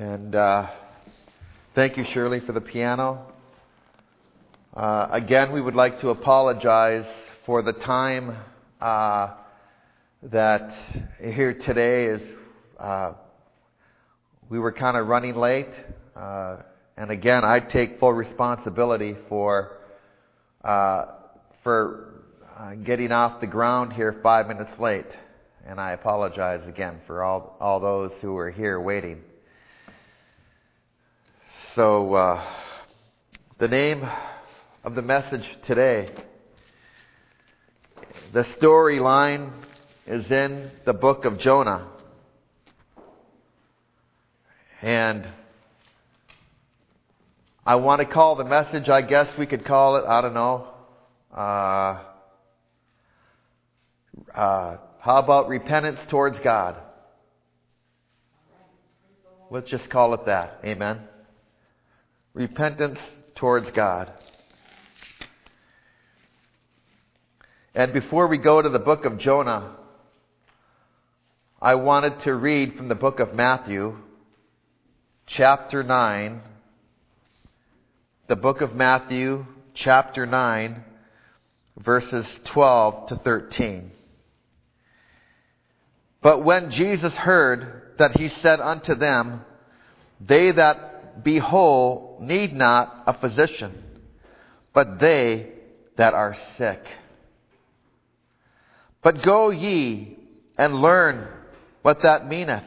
And thank you, Shirley, for the piano. Again, we would like to apologize for the time that here today is. We were kind of running late. And again, I take full responsibility for getting off the ground here 5 minutes late. And I apologize again for all those who were here waiting. So, the name of the message today, the storyline is in the book of Jonah. And I want to call the message, I guess we could call it, I don't know, how about repentance towards God? Let's just call it that. Amen. Repentance towards God. And before we go to the book of Jonah, I wanted to read from the book of Matthew, chapter 9. The book of Matthew, chapter 9, verses 12 to 13. But when Jesus heard that, he said unto them, They that be whole need not a physician, but they that are sick. But go ye and learn what that meaneth.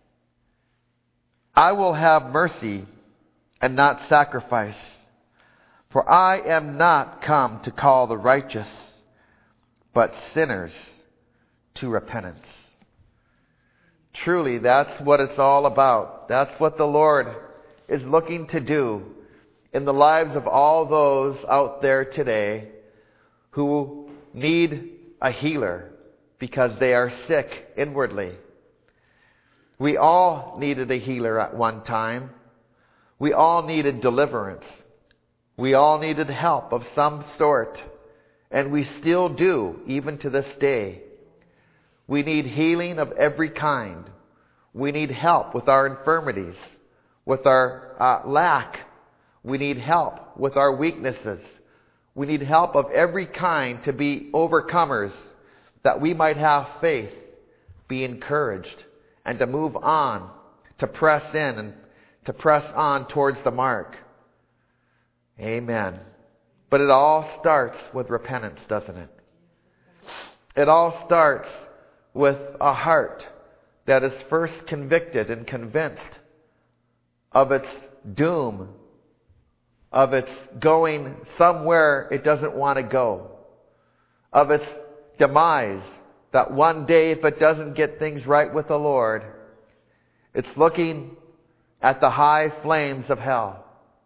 I will have mercy and not sacrifice, for I am not come to call the righteous, but sinners to repentance. Truly, that's what it's all about. That's what the Lord is looking to do in the lives of all those out there today who need a healer because they are sick inwardly. We all needed a healer at one time. We all needed deliverance. We all needed help of some sort. And we still do, even to this day. We need healing of every kind. We need help with our infirmities, with our lack. We need help with our weaknesses. We need help of every kind to be overcomers, that we might have faith, be encouraged, and to move on, to press in and to press on towards the mark. Amen. But it all starts with repentance, doesn't it? It all starts with a heart that is first convicted and convinced of its doom, of its going somewhere it doesn't want to go, of its demise, that one day if it doesn't get things right with the Lord, it's looking at the high flames of hell.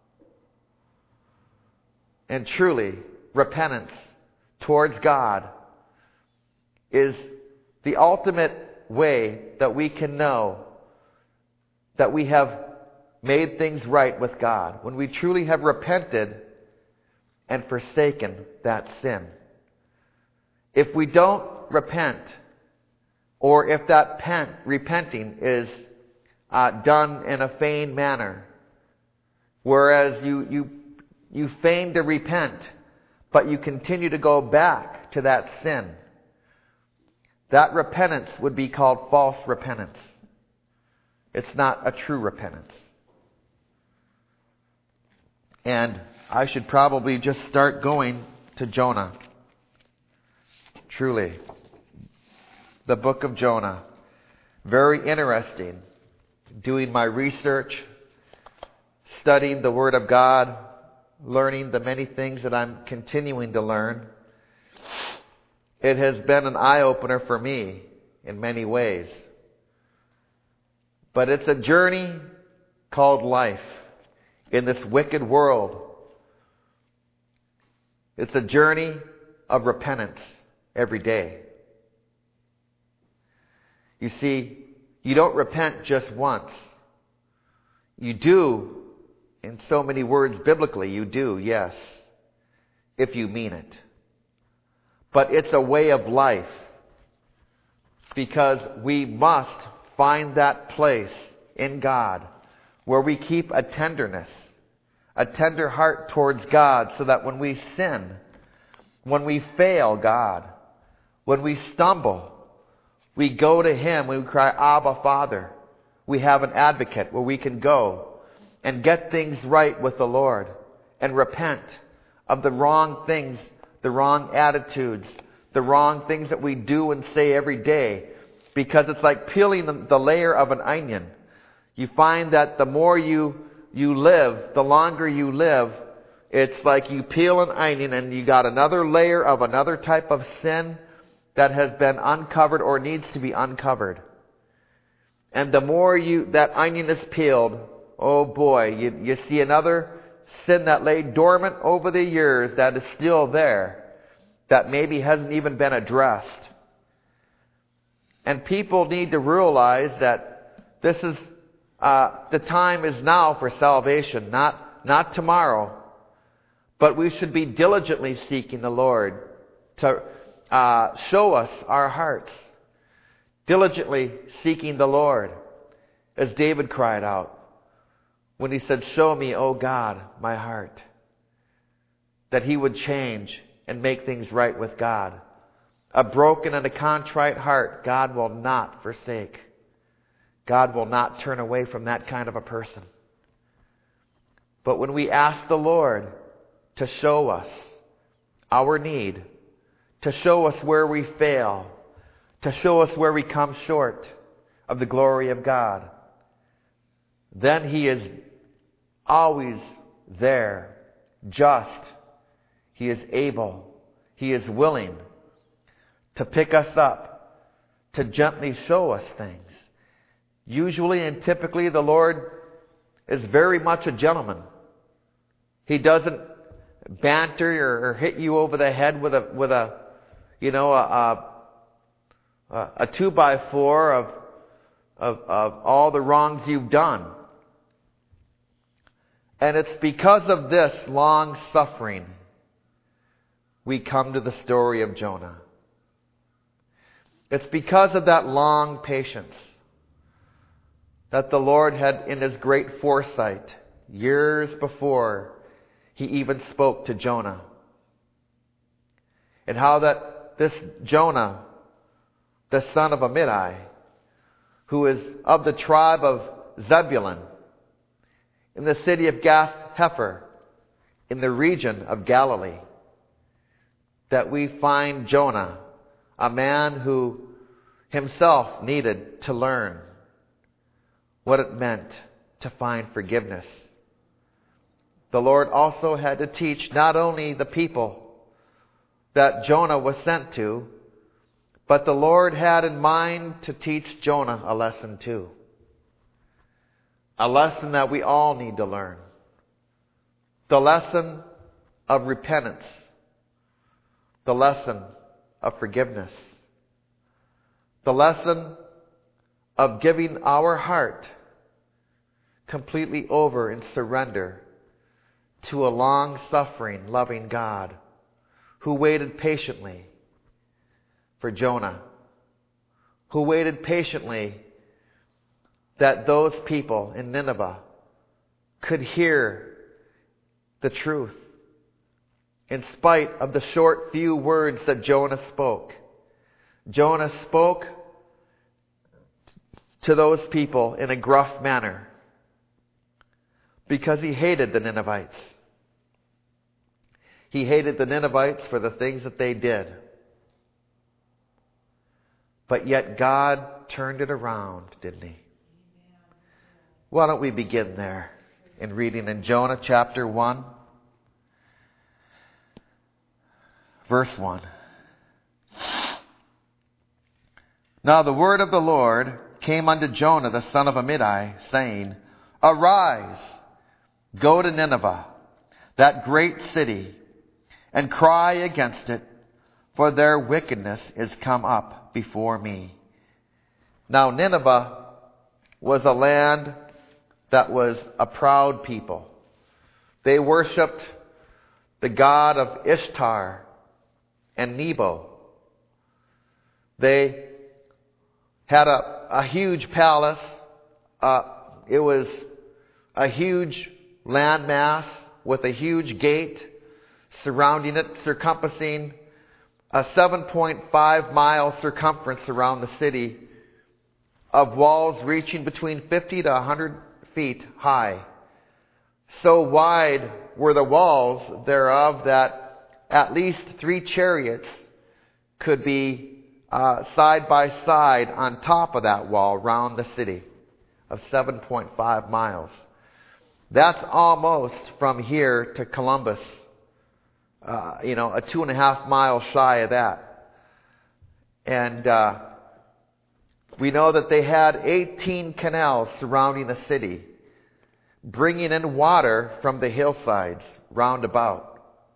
And truly, repentance towards God is the ultimate way that we can know that we have made things right with God. When we truly have repented and forsaken that sin. If we don't repent, or if that repenting is done in a feigned manner, whereas you feign to repent, but you continue to go back to that sin, that repentance would be called false repentance. It's not a true repentance. And I should probably just start going to Jonah. Truly. The book of Jonah. Very interesting. Doing my research, studying the Word of God, learning the many things that I'm continuing to learn. It has been an eye-opener for me in many ways. But it's a journey called life in this wicked world. It's a journey of repentance every day. You see, you don't repent just once. You do, in so many words biblically, you do, yes, if you mean it. But it's a way of life, because we must find that place in God where we keep a tenderness, a tender heart towards God, so that when we sin, when we fail God, when we stumble, we go to Him, when we cry, Abba, Father. We have an advocate where we can go and get things right with the Lord and repent of the wrong things, the wrong attitudes, the wrong things that we do and say every day. Because it's like peeling the layer of an onion. You find that the more you live, the longer you live, it's like you peel an onion and you got another layer of another type of sin that has been uncovered or needs to be uncovered. And the more that onion is peeled, oh boy, you see another sin that lay dormant over the years that is still there, that maybe hasn't even been addressed. And people need to realize that this is the time is now for salvation, not tomorrow. But we should be diligently seeking the Lord to show us our hearts. Diligently seeking the Lord, as David cried out when he said, "Show me, O God, my heart." That he would change and make things right with God. A broken and a contrite heart, God will not forsake. God will not turn away from that kind of a person. But when we ask the Lord to show us our need, to show us where we fail, to show us where we come short of the glory of God, then He is always there, just. He is able, He is willing to pick us up, to gently show us things. Usually and typically the Lord is very much a gentleman. He doesn't banter or hit you over the head with a 2x4 of all the wrongs you've done. And it's because of this long suffering we come to the story of Jonah. It's because of that long patience that the Lord had, in His great foresight, years before He even spoke to Jonah. And how that this Jonah, the son of Amittai, who is of the tribe of Zebulun, in the city of Gath-Hepher, in the region of Galilee, that we find Jonah, a man who himself needed to learn what it meant to find forgiveness. The Lord also had to teach not only the people that Jonah was sent to, but the Lord had in mind to teach Jonah a lesson too. A lesson that we all need to learn. The lesson of repentance. The lesson of forgiveness. The lesson of giving our heart completely over in surrender to a long-suffering, loving God who waited patiently for Jonah, who waited patiently that those people in Nineveh could hear the truth in spite of the short few words that Jonah spoke. Jonah spoke to those people in a gruff manner because he hated the Ninevites. He hated the Ninevites for the things that they did. But yet God turned it around, didn't He? Why don't we begin there in reading in Jonah chapter 1, verse 1. Now the word of the Lord came unto Jonah the son of Amittai, saying, Arise, go to Nineveh, that great city, and cry against it, for their wickedness is come up before me. Now Nineveh was a land that was a proud people. They worshipped the god of Ishtar and Nebo. They had a huge palace. It was a huge landmass with a huge gate surrounding it, circumferencing a 7.5 mile circumference around the city, of walls reaching between 50 to 100 feet high. So wide were the walls thereof that at least 3 chariots could be side by side on top of that wall round the city of 7.5 miles. That's almost from here to Columbus, a 2.5 miles shy of that. And we know that they had 18 canals surrounding the city, bringing in water from the hillsides round about.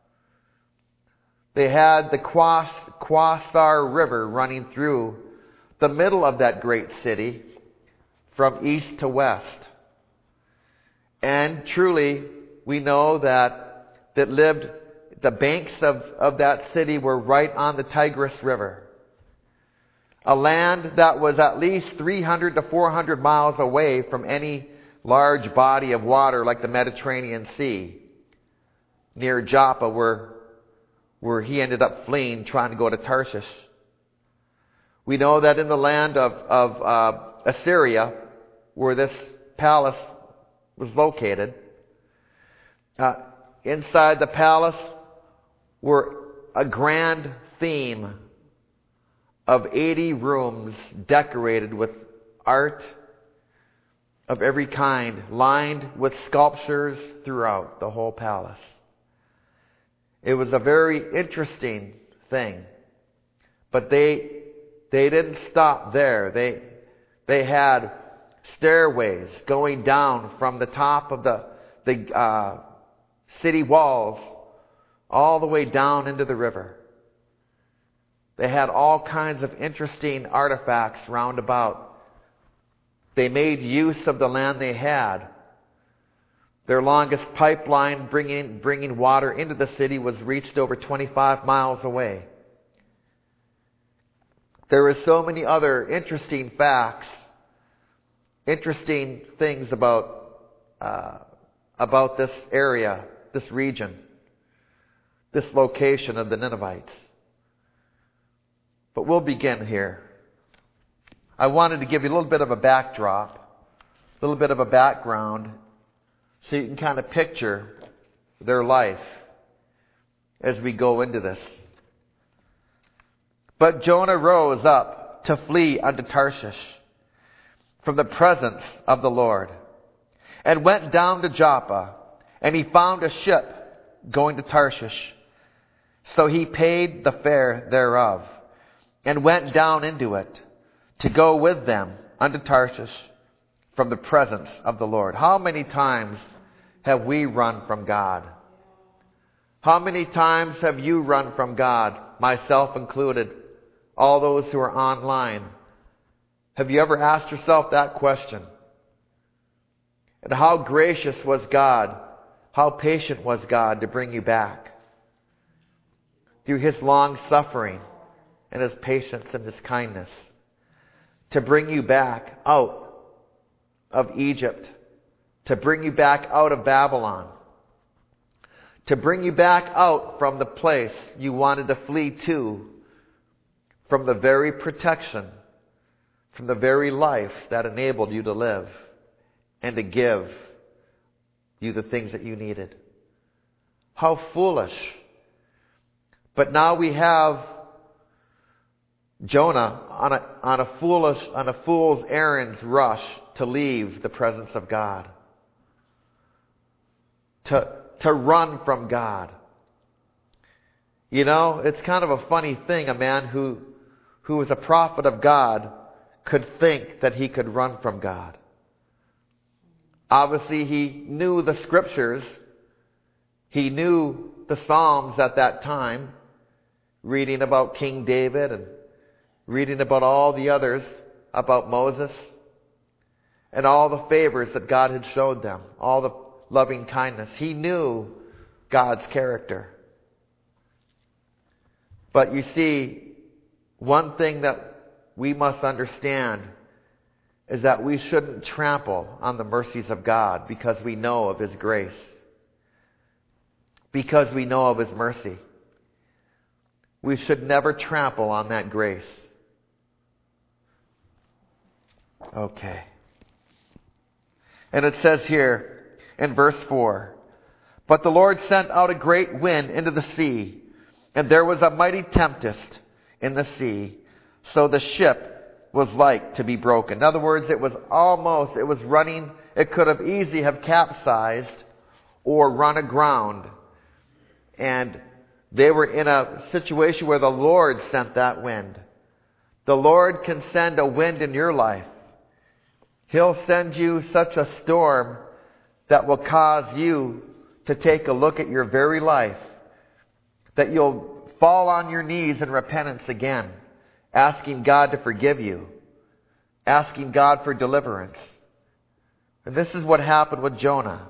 They had the Quasar River running through the middle of that great city from east to west. And truly, we know that the banks of that city were right on the Tigris River. A land that was at least 300 to 400 miles away from any large body of water like the Mediterranean Sea, near Joppa, where he ended up fleeing, trying to go to Tarshish. We know that in the land of Assyria, where this palace was located, inside the palace were a grand theme of 80 rooms decorated with art of every kind, lined with sculptures throughout the whole palace. It was a very interesting thing. But they didn't stop there. They had stairways going down from the top of the city walls all the way down into the river. They had all kinds of interesting artifacts round about. They made use of the land they had. Their longest pipeline bringing water into the city was reached over 25 miles away. There are so many other interesting facts, interesting things about this area, this region, this location of the Ninevites. But we'll begin here. I wanted to give you a little bit of a backdrop, a little bit of a background, so you can kind of picture their life as we go into this. But Jonah rose up to flee unto Tarshish from the presence of the Lord, and went down to Joppa, and he found a ship going to Tarshish. So he paid the fare thereof, and went down into it, to go with them unto Tarshish from the presence of the Lord. How many times have we run from God? How many times have you run from God, myself included, all those who are online? Have you ever asked yourself that question? And how gracious was God? How patient was God to bring you back? Through His long suffering and His patience and His kindness. To bring you back out of Egypt. To bring you back out of Babylon. To bring you back out from the place you wanted to flee to. From the very protection. From the very life that enabled you to live. And to give you the things that you needed. How foolish. But now we have Jonah on a fool's errands rush to leave the presence of God. To run from God. You know, it's kind of a funny thing, a man who was a prophet of God could think that he could run from God. Obviously, he knew the scriptures. He knew the Psalms at that time, reading about King David and reading about all the others, about Moses, and all the favors that God had showed them, all the loving kindness. He knew God's character. But you see, one thing that we must understand is that we shouldn't trample on the mercies of God because we know of His grace. Because we know of His mercy. We should never trample on that grace. Okay. And it says here in verse 4, "But the Lord sent out a great wind into the sea, and there was a mighty tempest in the sea, so the ship was like to be broken." In other words, it was running, it could have easily have capsized or run aground. And they were in a situation where the Lord sent that wind. The Lord can send a wind in your life. He'll send you such a storm that will cause you to take a look at your very life, that you'll fall on your knees in repentance again, asking God to forgive you, asking God for deliverance. And this is what happened with Jonah.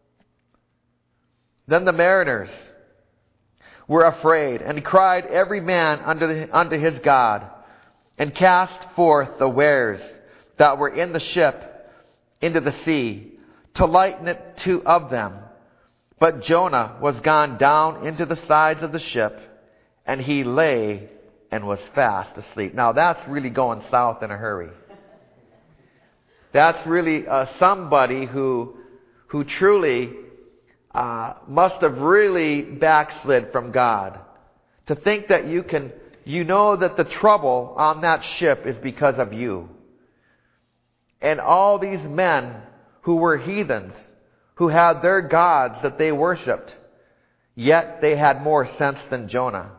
Then the mariners were afraid, and cried every man unto his God, and cast forth the wares that were in the ship into the sea, to lighten it of them. But Jonah was gone down into the sides of the ship, and he lay and was fast asleep. Now that's really going south in a hurry. That's really somebody who truly must have really backslid from God. To think that you know that the trouble on that ship is because of you. And all these men who were heathens, who had their gods that they worshipped, yet they had more sense than Jonah.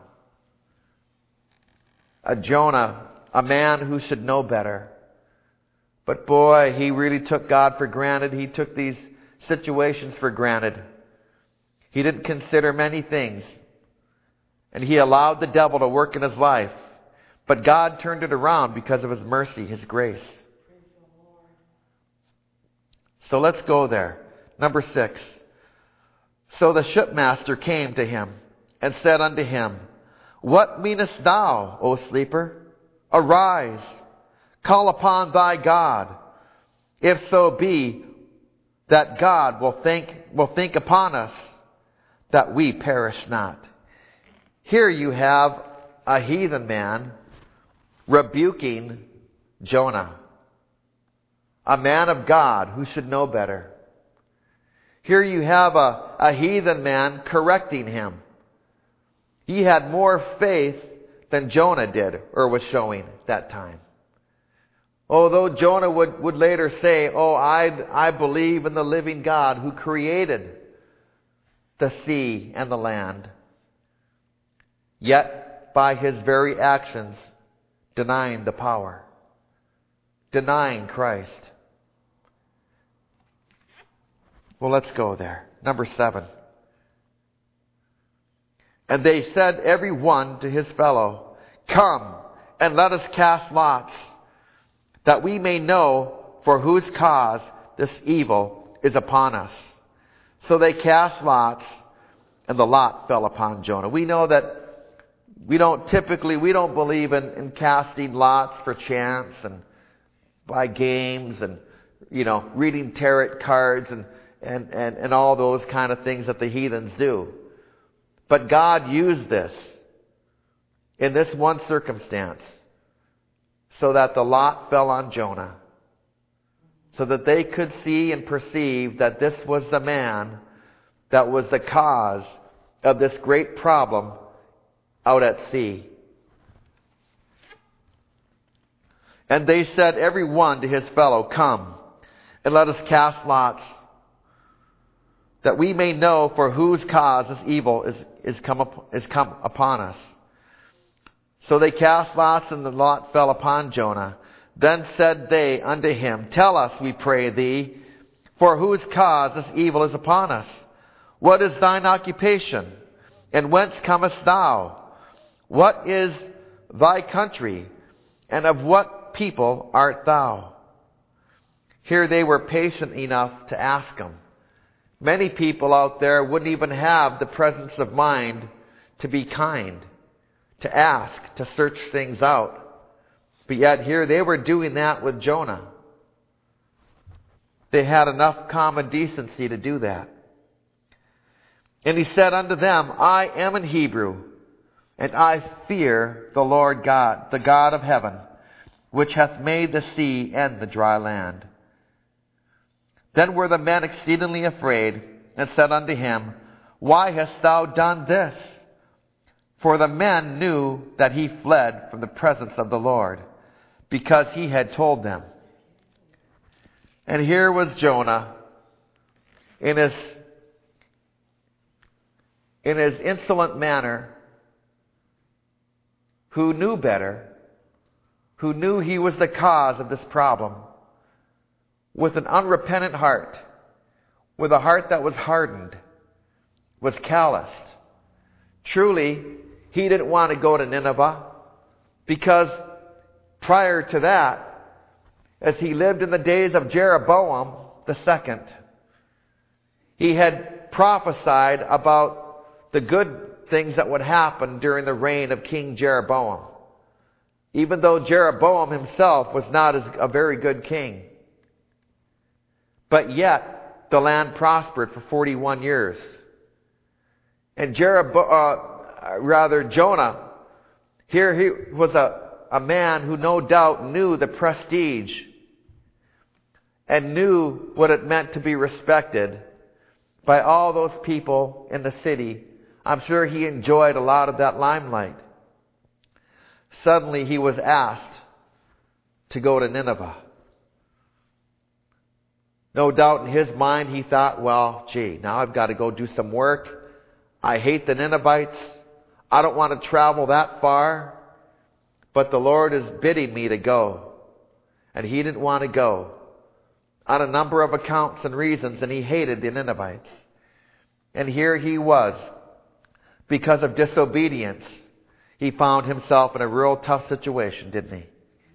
Jonah, a man who should know better. But boy, he really took God for granted. He took these situations for granted. He didn't consider many things. And he allowed the devil to work in his life. But God turned it around because of His mercy, His grace. So let's go there. Number 6. So the shipmaster came to him and said unto him, "What meanest thou, O sleeper? Arise, call upon thy God, if so be that God will think upon us, that we perish not." Here you have a heathen man rebuking Jonah, a man of God who should know better. Here you have a heathen man correcting him. He had more faith than Jonah did, or was showing that time. Although Jonah would later say, I believe in the living God who created the sea and the land. Yet, by his very actions, denying the power. Denying Christ. Well, let's go there. Number 7. "And they said every one to his fellow, Come, and let us cast lots, that we may know for whose cause this evil is upon us. So they cast lots, and the lot fell upon Jonah." We know that we don't believe in casting lots for chance and by games and, reading tarot cards and all those kind of things that the heathens do. But God used this in this one circumstance so that the lot fell on Jonah, so that they could see and perceive that this was the man that was the cause of this great problem out at sea. "And they said every one to his fellow, Come, and let us cast lots, that we may know for whose cause this evil is come upon us. So they cast lots, and the lot fell upon Jonah. Then said they unto him, Tell us, we pray thee, for whose cause this evil is upon us. What is thine occupation? And whence comest thou? What is thy country? And of what people art thou? Here they were patient enough to ask him. Many people out there wouldn't even have the presence of mind to be kind, to ask, to search things out. But yet here they were doing that with Jonah. They had enough common decency to do that. And he said unto them, I am an Hebrew, and I fear the Lord God, the God of heaven, which hath made the sea and the dry land. Then were the men exceedingly afraid, and said unto him, Why hast thou done this? For the men knew that he fled from the presence of the Lord, because he had told them. And here was Jonah in his insolent manner, who knew better, who knew he was the cause of this problem, with an unrepentant heart, with a heart that was hardened, was calloused. Truly, he didn't want to go to Nineveh, because prior to that, as he lived in the days of Jeroboam II, he had prophesied about the good things that would happen during the reign of King Jeroboam, even though Jeroboam himself was not a very good king. But yet, the land prospered for 41 years. And Jonah, here he was a man who no doubt knew the prestige and knew what it meant to be respected by all those people in the city. I'm sure he enjoyed a lot of that limelight. Suddenly he was asked to go to Nineveh. No doubt in his mind he thought, well, gee, now I've got to go do some work. I hate the Ninevites. I don't want to travel that far. But the Lord is bidding me to go. And he didn't want to go on a number of accounts and reasons, and he hated the Ninevites. And here he was, because of disobedience, he found himself in a real tough situation, didn't he?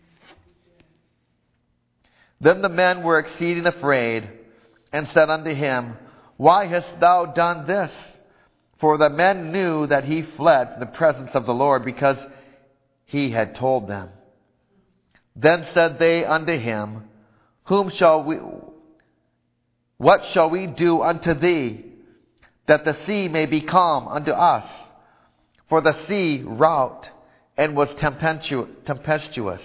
Then the men were exceeding afraid, and said unto him, Why hast thou done this? For the men knew that he fled from the presence of the Lord, because he had told them. Then said they unto him, What shall we do unto thee, that the sea may be calm unto us? For the sea wrought and was tempestuous.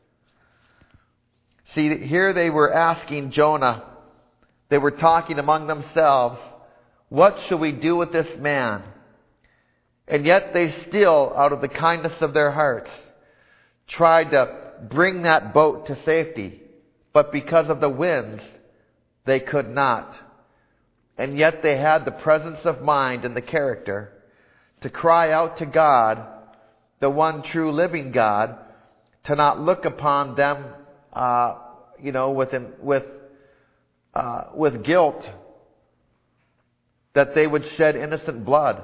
See, here they were asking Jonah, they were talking among themselves, what shall we do with this man? And yet they still, out of the kindness of their hearts, tried to bring that boat to safety. But because of the winds, they could not. And yet they had the presence of mind and the character to cry out to God, the one true living God, to not look upon them, with guilt, that they would shed innocent blood.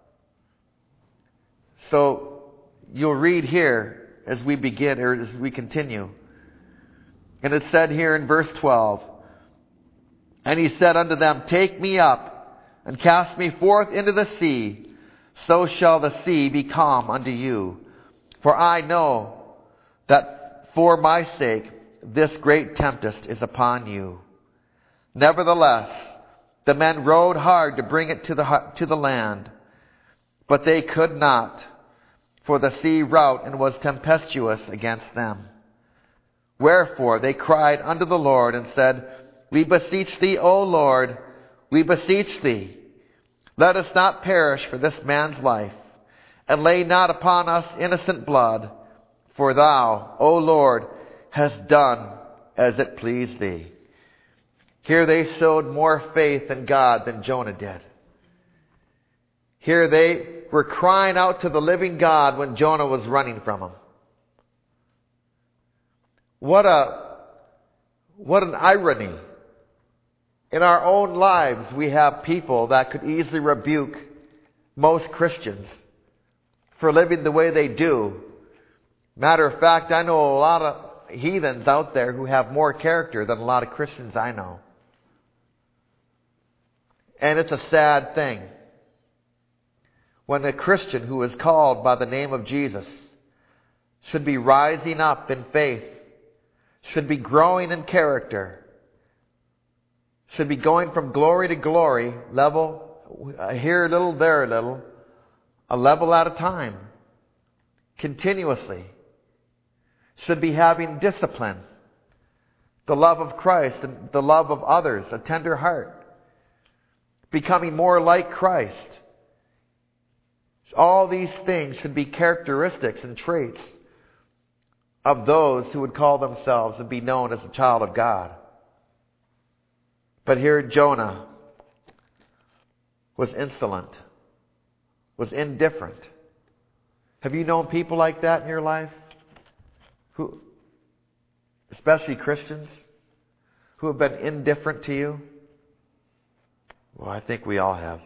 So you'll read here as we begin, or as we continue. And it said here in verse 12, And he said unto them, Take me up, and cast me forth into the sea, so shall the sea be calm unto you. For I know that for my sake this great tempest is upon you. Nevertheless, the men rowed hard to bring it to the land, but they could not, for the sea wrought and was tempestuous against them. Wherefore they cried unto the Lord and said, We beseech thee, O Lord, we beseech thee, let us not perish for this man's life, and lay not upon us innocent blood, for thou, O Lord, hast done as it pleased thee. Here they showed more faith in God than Jonah did. Here they were crying out to the living God when Jonah was running from him. What an irony. In our own lives, we have people that could easily rebuke most Christians for living the way they do. Matter of fact, I know a lot of heathens out there who have more character than a lot of Christians I know. And it's a sad thing when a Christian who is called by the name of Jesus should be rising up in faith, should be growing in character, should be going from glory to glory, level, here a little, there a little, a level at a time, continuously. Should be having discipline, the love of Christ and the love of others, a tender heart, becoming more like Christ. All these things should be characteristics and traits of those who would call themselves and be known as a child of God. But here Jonah was insolent, was indifferent. Have you known people like that in your life? Who, especially Christians, who have been indifferent to you? Well, I think we all have.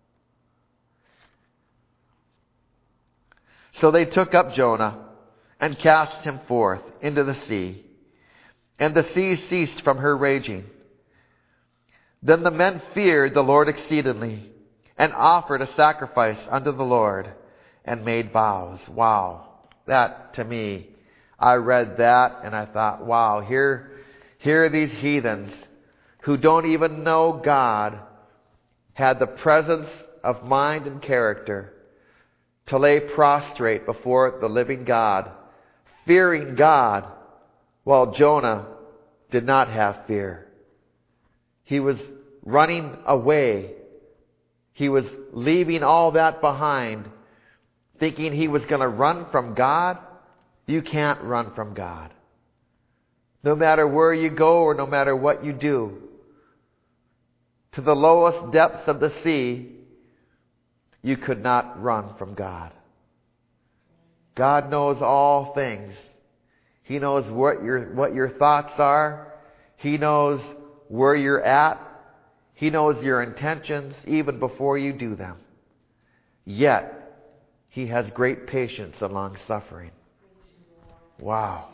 So they took up Jonah and cast him forth into the sea, and the sea ceased from her raging. Then the men feared the Lord exceedingly, and offered a sacrifice unto the Lord, and made vows. Wow. That, to me, I read that and I thought, wow, here are these heathens who don't even know God, had the presence of mind and character to lay prostrate before the living God, fearing God, while Jonah did not have fear. He was running away. He was leaving all that behind, thinking he was going to run from God. You can't run from God. No matter where you go or no matter what you do, to the lowest depths of the sea, you could not run from God. God knows all things. He knows what your thoughts are. He knows where you're at. He knows your intentions even before you do them. Yet, He has great patience and long suffering. Wow.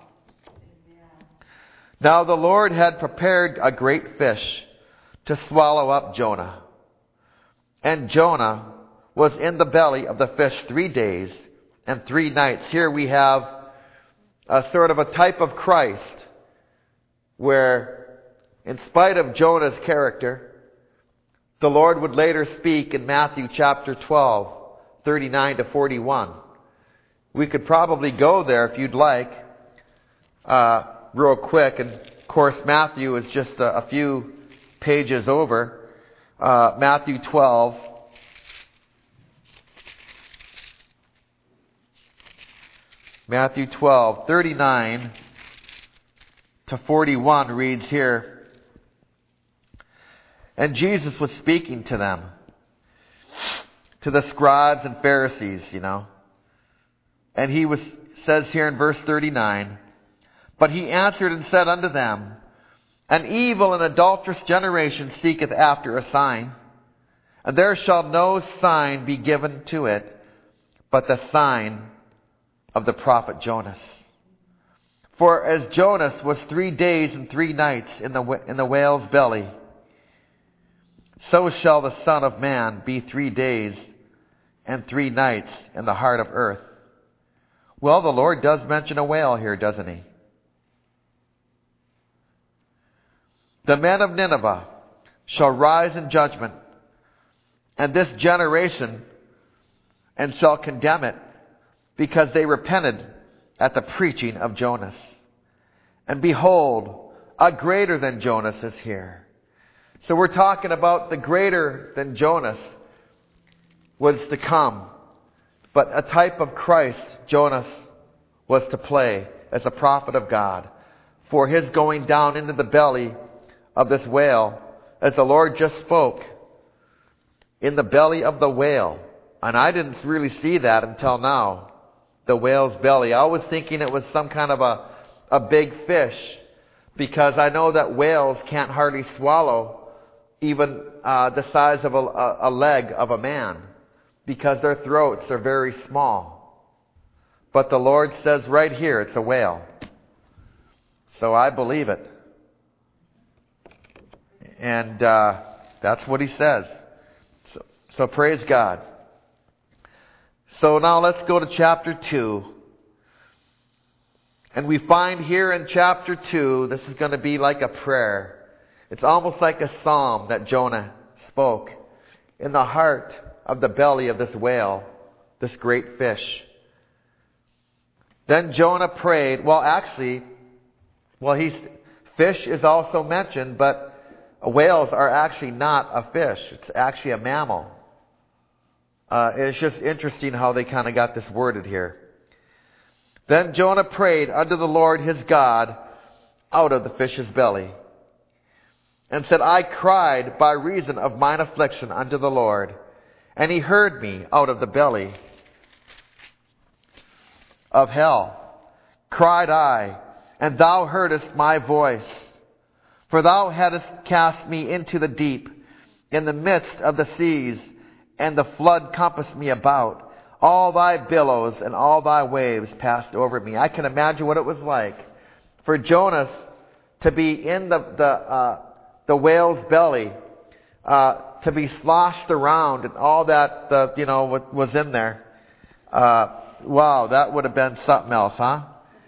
Now the Lord had prepared a great fish to swallow up Jonah. And Jonah was in the belly of the fish 3 days and 3 nights. Here we have a sort of a type of Christ, where in spite of Jonah's character, the Lord would later speak in Matthew chapter 12, 39 to 41. We could probably go there if you'd like, real quick. And of course, Matthew is just a few pages over. Matthew 12. Matthew 12, 39 to 41 reads here, "And Jesus was speaking to them, to the scribes and Pharisees, And he says here in verse 39, "But he answered and said unto them, An evil and adulterous generation seeketh after a sign, and there shall no sign be given to it, but the sign of the prophet Jonas. For as Jonas was 3 days and 3 nights in the whale's belly, so shall the Son of Man be 3 days and 3 nights in the heart of earth." Well, the Lord does mention a whale here, doesn't He? "The men of Nineveh shall rise in judgment, and this generation, and shall condemn it, because they repented at the preaching of Jonas. And behold, a greater than Jonas is here." So we're talking about the greater than Jonas was to come. But a type of Christ, Jonas was to play as a prophet of God, for his going down into the belly of this whale, as the Lord just spoke, in the belly of the whale. And I didn't really see that until now. The whale's belly. I was thinking it was some kind of a big fish, because I know that whales can't hardly swallow even the size of a leg of a man, because their throats are very small. But the Lord says right here it's a whale. So I believe it. And that's what He says. So praise God. So now let's go to chapter 2. And we find here in chapter 2, this is going to be like a prayer. It's almost like a psalm that Jonah spoke in the heart of the belly of this whale, this great fish. Then Jonah prayed. Fish is also mentioned, but whales are actually not a fish. It's actually a mammal. It's just interesting how they kind of got this worded here. Then Jonah prayed unto the Lord his God out of the fish's belly, and said, I cried by reason of mine affliction unto the Lord, and he heard me out of the belly of hell. Cried I, and thou heardest my voice. For thou hadst cast me into the deep, in the midst of the seas, and the flood compassed me about. All thy billows and all thy waves passed over me. I can imagine what it was like for Jonas to be in the whale's belly, to be sloshed around and all that, was in there. Wow, that would have been something else, huh?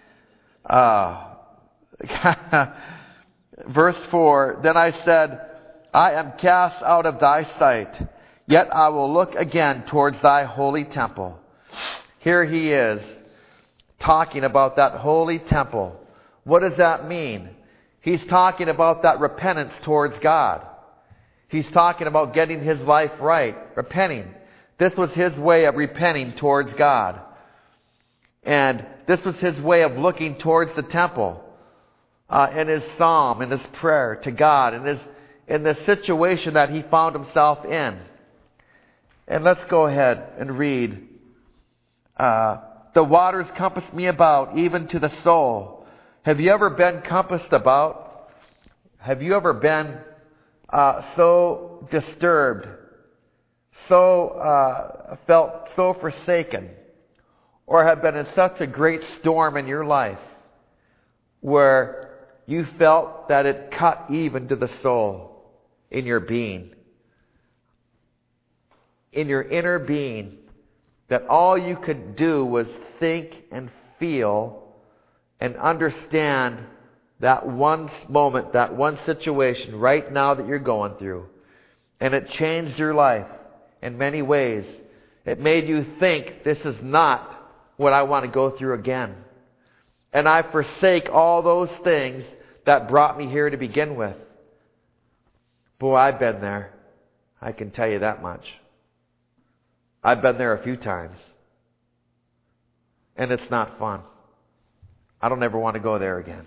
Verse 4, Then I said, I am cast out of thy sight, yet I will look again towards thy holy temple. Here he is talking about that holy temple. What does that mean? He's talking about that repentance towards God. He's talking about getting his life right, repenting. This was his way of repenting towards God. And this was his way of looking towards the temple, in his psalm, in his prayer to God, in the situation that he found himself in. And let's go ahead and read. The waters compass me about, even to the soul. Have you ever been compassed about? Have you ever been so disturbed, felt so forsaken, or have been in such a great storm in your life where you felt that it cut even to the soul in your being, in your inner being, that all you could do was think and feel and understand that one moment, that one situation right now that you're going through. And it changed your life in many ways. It made you think, this is not what I want to go through again. And I forsake all those things that brought me here to begin with. Boy, I've been there. I can tell you that much. I've been there a few times. And it's not fun. I don't ever want to go there again.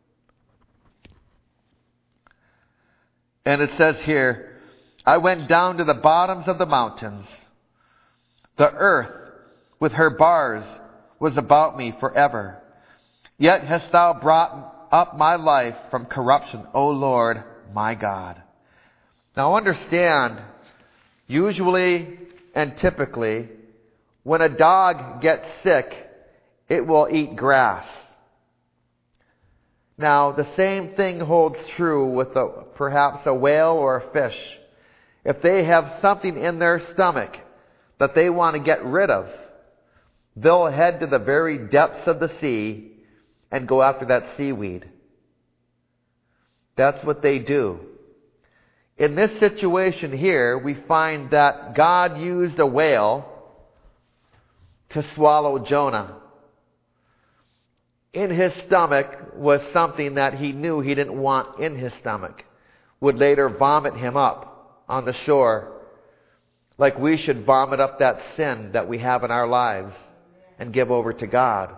And it says here, I went down to the bottoms of the mountains. The earth with her bars was about me forever. Yet hast thou brought up my life from corruption, O Lord, my God. Now understand, usually and typically, when a dog gets sick, it will eat grass. Now, the same thing holds true with perhaps a whale or a fish. If they have something in their stomach that they want to get rid of, they'll head to the very depths of the sea and go after that seaweed. That's what they do. In this situation here, we find that God used a whale to swallow Jonah. In his stomach was something that he knew he didn't want in his stomach. Would later vomit him up on the shore. Like we should vomit up that sin that we have in our lives and give over to God.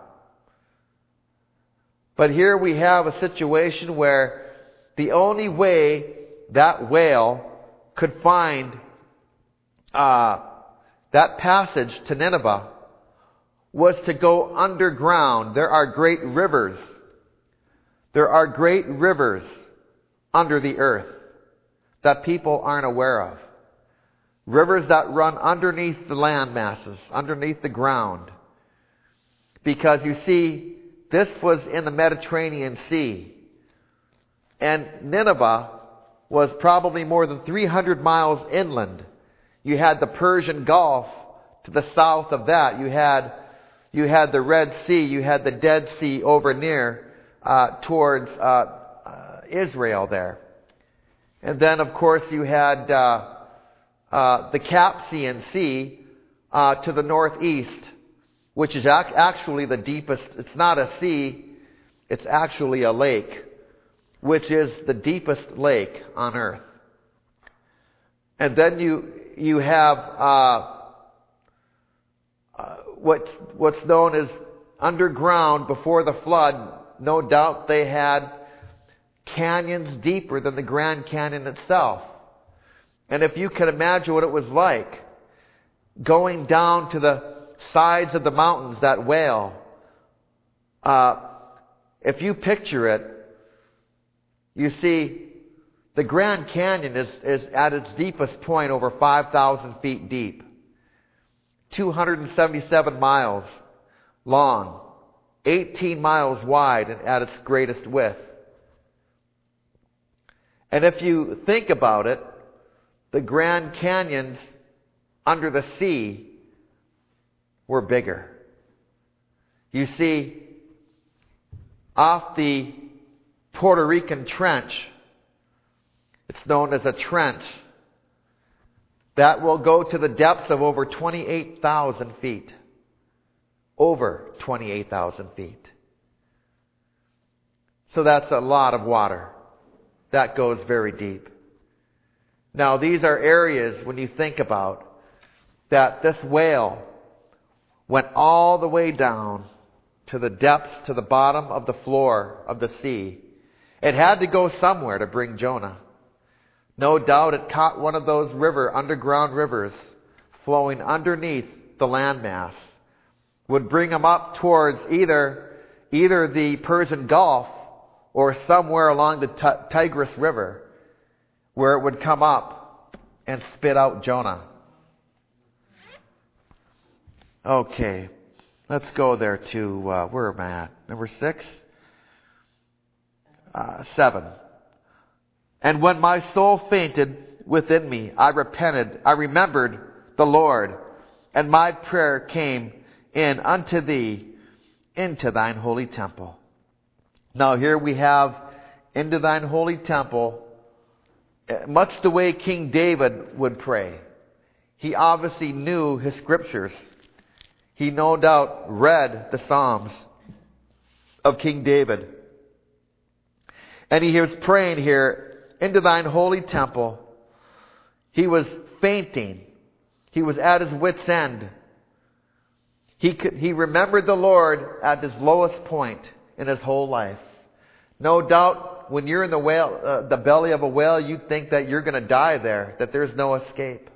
But here we have a situation where the only way that whale could find that passage to Nineveh was to go underground. There are great rivers. There are great rivers under the earth that people aren't aware of. Rivers that run underneath the land masses, underneath the ground. Because you see, this was in the Mediterranean Sea. And Nineveh was probably more than 300 miles inland. You had the Persian Gulf to the south of that. You had the Red Sea. You had the Dead Sea over near towards Israel there. And then, of course, you had the Caspian Sea to the northeast, which is actually the deepest. It's not a sea, it's actually a lake, which is the deepest lake on earth. And then you have what's known as underground before the flood. No doubt they had canyons deeper than the Grand Canyon itself. And if you can imagine what it was like going down to the sides of the mountains that wail, if you picture it, you see the Grand Canyon is at its deepest point over 5,000 feet deep, 277 miles long, 18 miles wide at its greatest width. And if you think about it, the Grand Canyons under the sea were bigger. You see, off the Puerto Rican Trench, it's known as a trench, that will go to the depths of over 28,000 feet. Over 28,000 feet. So that's a lot of water. That goes very deep. Now these are areas, when you think about, that this whale went all the way down to the depths, to the bottom of the floor of the sea. It had to go somewhere to bring Jonah. No doubt it caught one of those underground rivers flowing underneath the landmass. Would bring him up towards either the Persian Gulf or somewhere along the Tigris River, where it would come up and spit out Jonah. Okay, let's go there to, where am I at? Number 6? 7. And when my soul fainted within me, I remembered the Lord, and my prayer came in unto thee, into thine holy temple. Now here we have, into thine holy temple, much the way King David would pray. He obviously knew his scriptures. He no doubt read the Psalms of King David. And he was praying here, into thine holy temple. He was fainting. He was at his wit's end. He remembered the Lord at his lowest point in his whole life. No doubt, when you're in the belly of a whale, you think that you're going to die there, that there's no escape.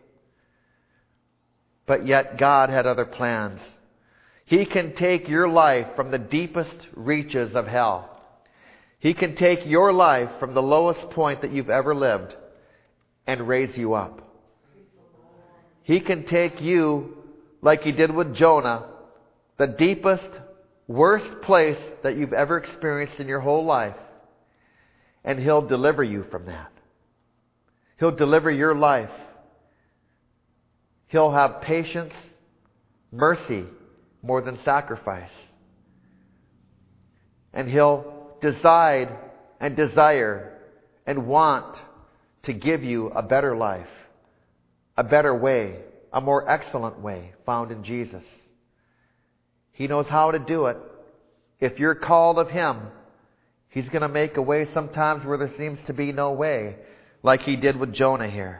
But yet God had other plans. He can take your life from the deepest reaches of hell. He can take your life from the lowest point that you've ever lived and raise you up. He can take you, like He did with Jonah, the deepest, worst place that you've ever experienced in your whole life, and He'll deliver you from that. He'll deliver your life. He'll have patience, mercy, more than sacrifice. And He'll decide and desire and want to give you a better life, a better way, a more excellent way found in Jesus. He knows how to do it. If you're called of Him, He's going to make a way sometimes where there seems to be no way, like He did with Jonah here.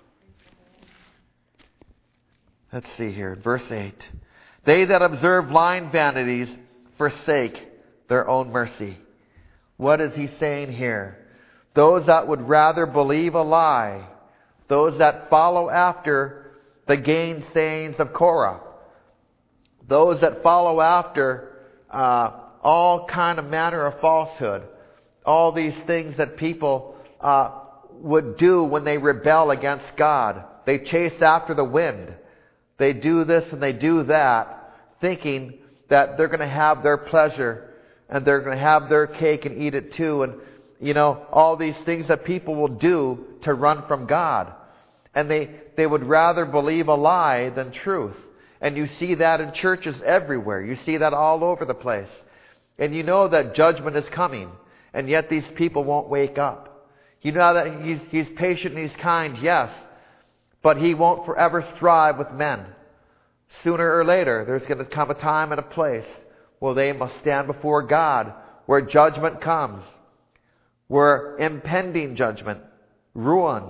Let's see here, verse 8. They that observe lying vanities forsake their own mercy. What is he saying here? Those that would rather believe a lie, those that follow after the gainsayings of Korah, those that follow after all kind of manner of falsehood, all these things that people would do when they rebel against God. They chase after the wind. They do this and they do that, thinking that they're going to have their pleasure and they're going to have their cake and eat it too. And, all these things that people will do to run from God. And they would rather believe a lie than truth. And you see that in churches everywhere. You see that all over the place. And you know that judgment is coming. And yet these people won't wake up. You know that He's patient and He's kind, yes. But He won't forever strive with men. Sooner or later, there's going to come a time and a place where they must stand before God, where judgment comes, where impending judgment, ruin,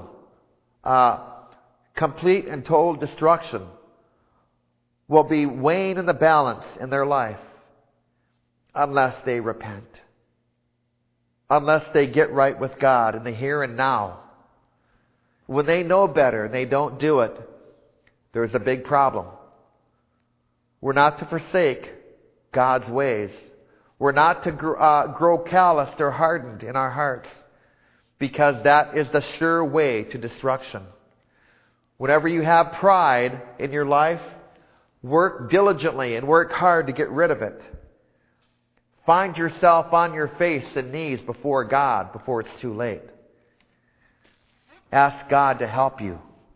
complete and total destruction will be weighing in the balance in their life unless they repent. Unless they get right with God in the here and now. When they know better and they don't do it, there's a big problem. We're not to forsake God's ways. We're not to grow calloused or hardened in our hearts, because that is the sure way to destruction. Whenever you have pride in your life, work diligently and work hard to get rid of it. Find yourself on your face and knees before God before it's too late. Ask God to help you,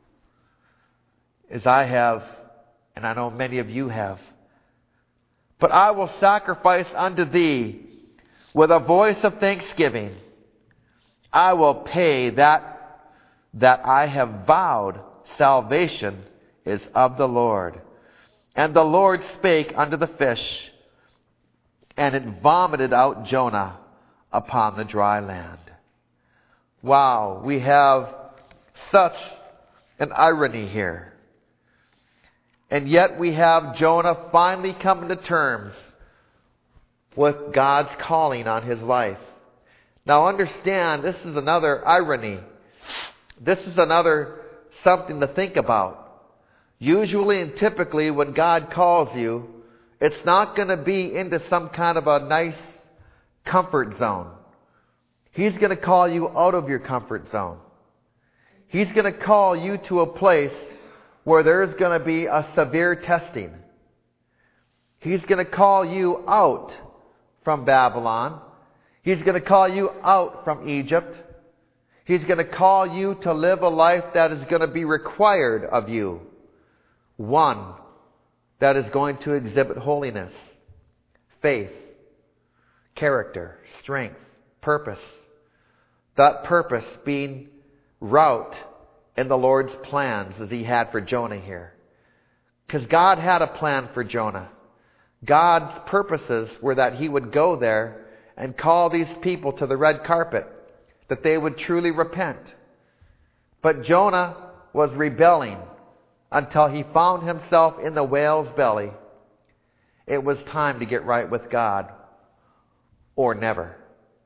as I have, and I know many of you have. But I will sacrifice unto thee with a voice of thanksgiving. I will pay that I have vowed. Salvation is of the Lord. And the Lord spake unto the fish, and it vomited out Jonah upon the dry land. Wow, we have such an irony here. And yet we have Jonah finally coming to terms with God's calling on his life. Now understand, this is another irony. This is another something to think about. Usually and typically when God calls you, it's not going to be into some kind of a nice comfort zone. He's going to call you out of your comfort zone. He's going to call you to a place where there's going to be a severe testing. He's going to call you out from Babylon. He's going to call you out from Egypt. He's going to call you to live a life that is going to be required of you. One that is going to exhibit holiness, faith, character, strength, purpose. That purpose being wrought in the Lord's plans as He had for Jonah here. Because God had a plan for Jonah. God's purposes were that He would go there and call these people to the red carpet, that they would truly repent. But Jonah was rebelling until he found himself in the whale's belly. It was time to get right with God, or never.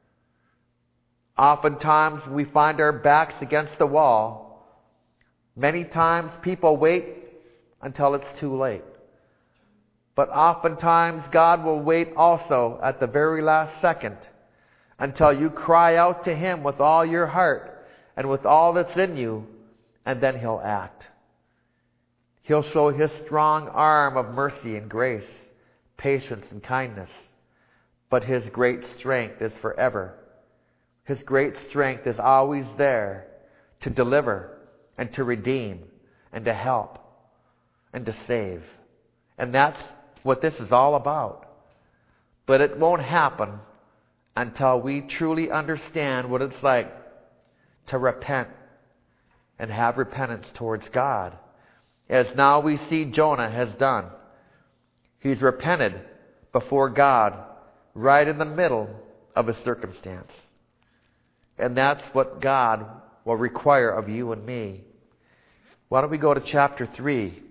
Oftentimes we find our backs against the wall. Many times people wait until it's too late. But oftentimes God will wait also at the very last second until you cry out to Him with all your heart and with all that's in you, and then He'll act. He'll show His strong arm of mercy and grace, patience and kindness. But His great strength is forever. His great strength is always there to deliver and to redeem and to help and to save. And that's what this is all about. But it won't happen until we truly understand what it's like to repent and have repentance towards God. As now we see Jonah has done. He's repented before God right in the middle of a circumstance. And that's what God will require of you and me. Why don't we go to chapter 3?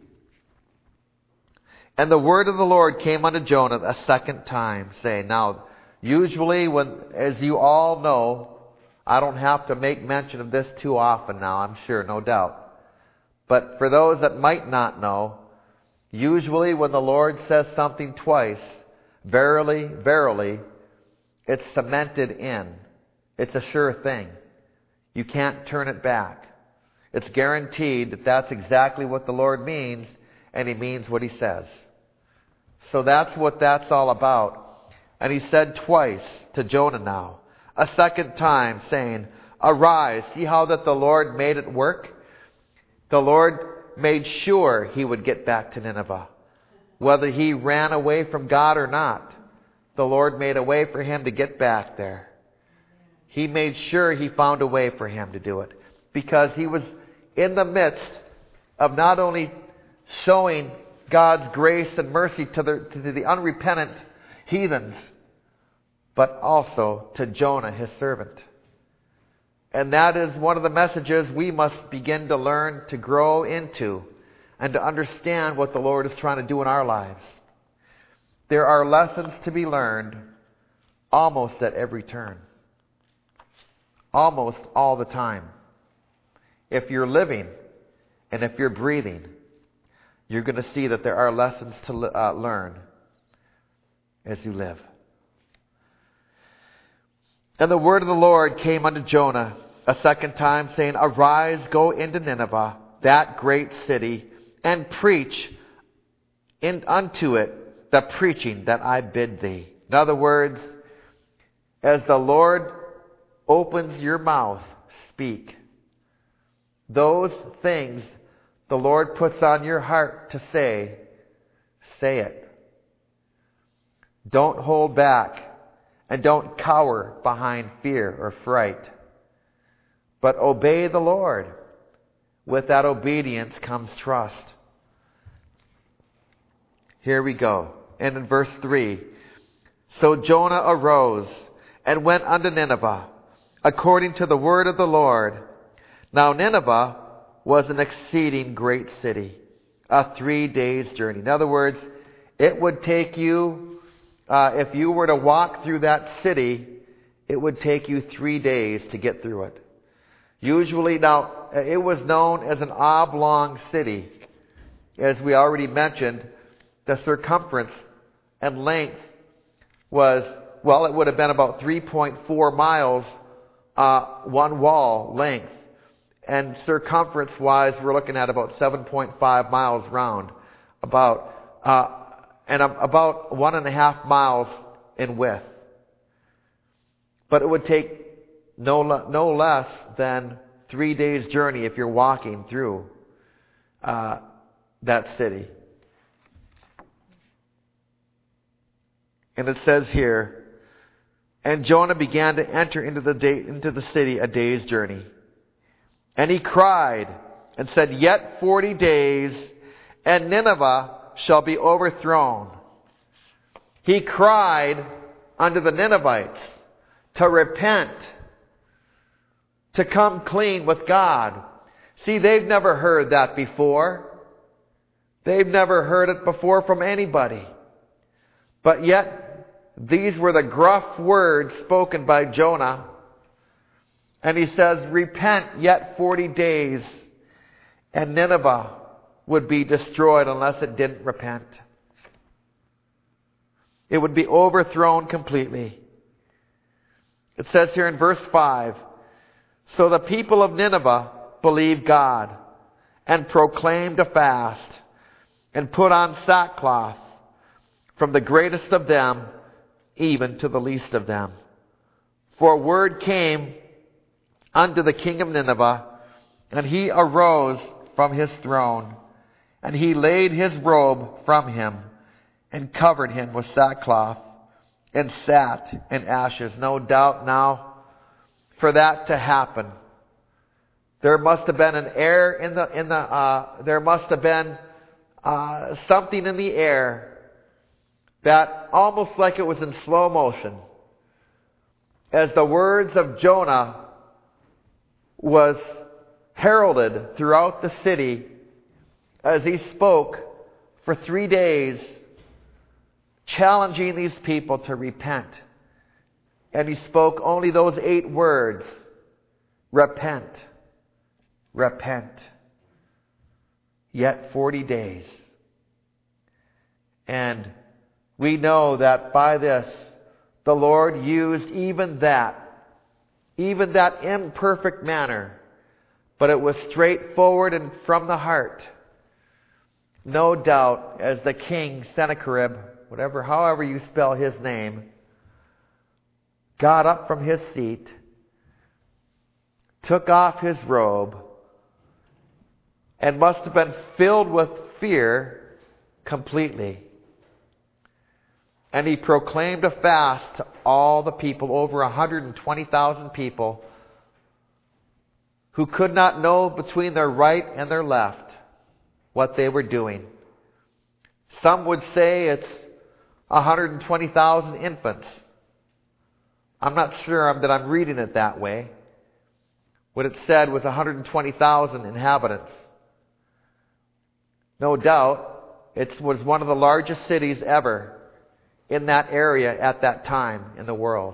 And the word of the Lord came unto Jonah a second time, saying, now, usually when, as you all know, I don't have to make mention of this too often now, I'm sure, no doubt. But for those that might not know, usually when the Lord says something twice, verily, verily, it's cemented in. It's a sure thing. You can't turn it back. It's guaranteed that that's exactly what the Lord means, and He means what He says. So that's what that's all about. And He said twice to Jonah now, a second time, saying, arise, see how that the Lord made it work? The Lord made sure He would get back to Nineveh. Whether he ran away from God or not, the Lord made a way for him to get back there. He made sure he found a way for him to do it. Because he was in the midst of not only showing God's grace and mercy to the unrepentant heathens, but also to Jonah, his servant. And that is one of the messages we must begin to learn to grow into and to understand what the Lord is trying to do in our lives. There are lessons to be learned almost at every turn. Almost all the time. If you're living and if you're breathing, you're going to see that there are lessons to learn as you live. And the word of the Lord came unto Jonah a second time, saying, Arise, go into Nineveh, that great city, and preach unto it the preaching that I bid thee. In other words, as the Lord opens your mouth, speak. Those things the Lord puts on your heart to say, say it. Don't hold back and don't cower behind fear or fright. But obey the Lord. With that obedience comes trust. Here we go. And in verse 3, So Jonah arose and went unto Nineveh, according to the word of the Lord. Now Nineveh was an exceeding great city, a 3 days' journey. In other words, it would take you, if you were to walk through that city, it would take you 3 days to get through it. Usually, now, it was known as an oblong city. As we already mentioned, the circumference and length was, well, it would have been about 3.4 miles, one wall length. And circumference-wise, we're looking at about 7.5 miles round. About 1.5 miles in width. But it would take no less than 3 days' journey if you're walking through that city. And it says here, And Jonah began to enter into the city a day's journey. And he cried and said, Yet 40 days, and Nineveh shall be overthrown. He cried unto the Ninevites to repent, to come clean with God. See, they've never heard that before. They've never heard it before from anybody. But yet, these were the gruff words spoken by Jonah. And he says, Repent yet 40 days, and Nineveh would be destroyed unless it didn't repent. It would be overthrown completely. It says here in verse 5, So the people of Nineveh believed God, and proclaimed a fast, and put on sackcloth, from the greatest of them even to the least of them. For word came unto the king of Nineveh, and he arose from his throne, and he laid his robe from him, and covered him with sackcloth, and sat in ashes. No doubt now, for that to happen, there must have been an air there must have been something in the air that almost like it was in slow motion, as the words of Jonah was heralded throughout the city as he spoke for 3 days, challenging these people to repent. And he spoke only those 8 words: repent, repent. Yet 40 days. And we know that by this, the Lord used even that imperfect manner, but it was straightforward and from the heart. No doubt, as the king Sennacherib, however you spell his name, got up from his seat, took off his robe, and must have been filled with fear completely. And he proclaimed a fast to all the people, over 120,000 people, who could not know between their right and their left what they were doing. Some would say it's 120,000 infants. I'm not sure that I'm reading it that way. What it said was 120,000 inhabitants. No doubt, it was one of the largest cities ever in that area at that time in the world.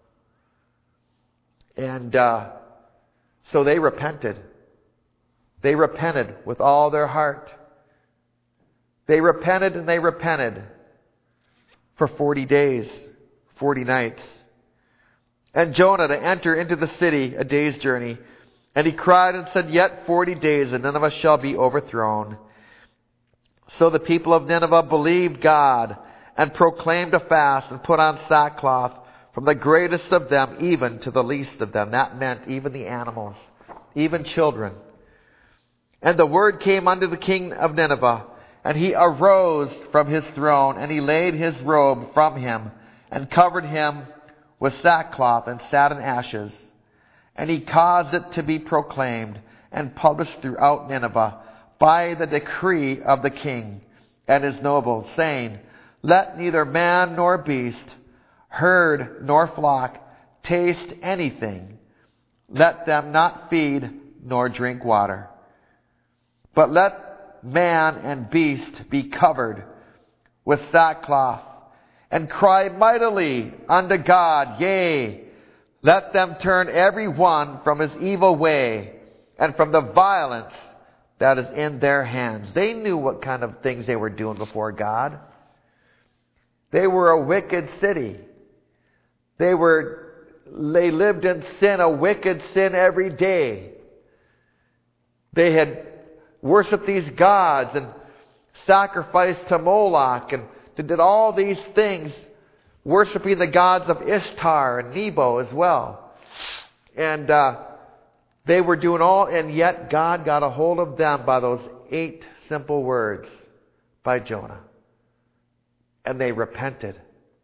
And so they repented. They repented with all their heart. They repented and they repented for 40 days, 40 nights. And Jonah to enter into the city a day's journey. And he cried and said, "Yet 40 days, and Nineveh shall be overthrown." So the people of Nineveh believed God and proclaimed a fast and put on sackcloth, from the greatest of them even to the least of them. That meant even the animals, even children. And the word came unto the king of Nineveh, and he arose from his throne, and he laid his robe from him, and covered him with sackcloth, and sat in ashes. And he caused it to be proclaimed and published throughout Nineveh by the decree of the king and his nobles, saying, "Let neither man nor beast, herd nor flock, taste anything. Let them not feed nor drink water. But let man and beast be covered with sackcloth, and cry mightily unto God. Yea, let them turn every one from his evil way, and from the violence that is in their hands." They knew what kind of things they were doing before God. They were a wicked city. They lived in sin, a wicked sin every day. They had worshipped these gods and sacrificed to Moloch and did all these things, worshipping the gods of Ishtar and Nebo as well. And they were doing all, and yet God got a hold of them by those 8 simple words by Jonah. And they repented.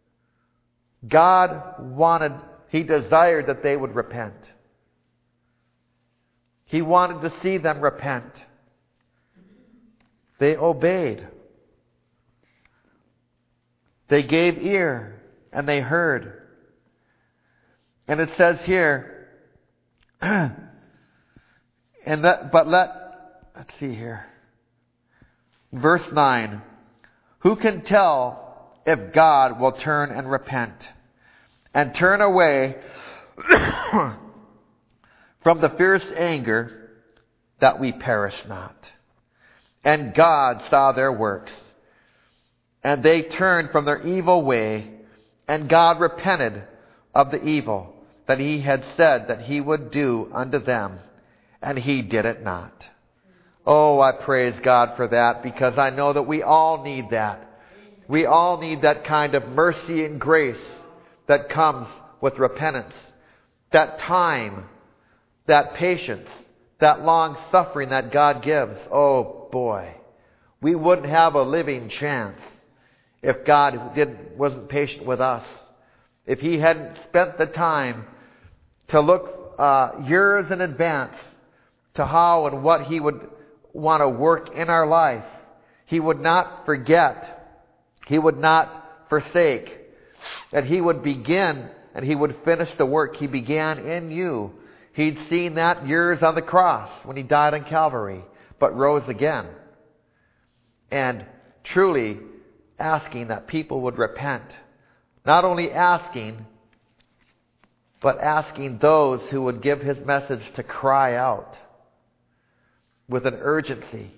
He desired that they would repent. He wanted to see them repent. They obeyed. They gave ear and they heard. And it says here, let's see here. Verse 9. Who can tell if God will turn and repent and turn away from the fierce anger, that we perish not? And God saw their works, and they turned from their evil way, and God repented of the evil that he had said that he would do unto them, and he did it not. Oh, I praise God for that, because I know that we all need that. We all need that kind of mercy and grace that comes with repentance. That time, that patience, that long suffering that God gives. Oh boy, we wouldn't have a living chance if God wasn't patient with us. If he hadn't spent the time to look years in advance to how and what he would want to work in our life. He would not forget. He would not forsake. And he would begin and he would finish the work he began in you. He'd seen that years on the cross when he died on Calvary, but rose again. And truly asking that people would repent. Not only asking, but asking those who would give his message to cry out with an urgency.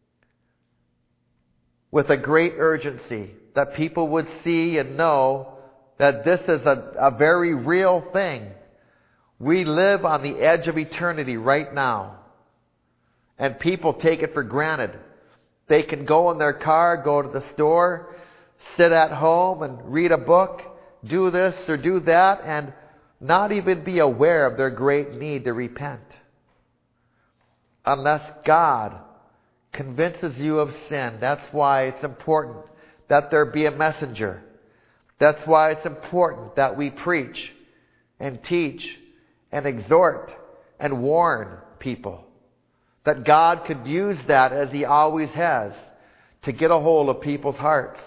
With a great urgency, that people would see and know that this is a very real thing. We live on the edge of eternity right now. And people take it for granted. They can go in their car, go to the store, sit at home and read a book, do this or do that, and not even be aware of their great need to repent. Unless God convinces you of sin. That's why it's important that there be a messenger. That's why it's important that we preach and teach and exhort and warn people. That God could use that, as He always has, to get a hold of people's hearts.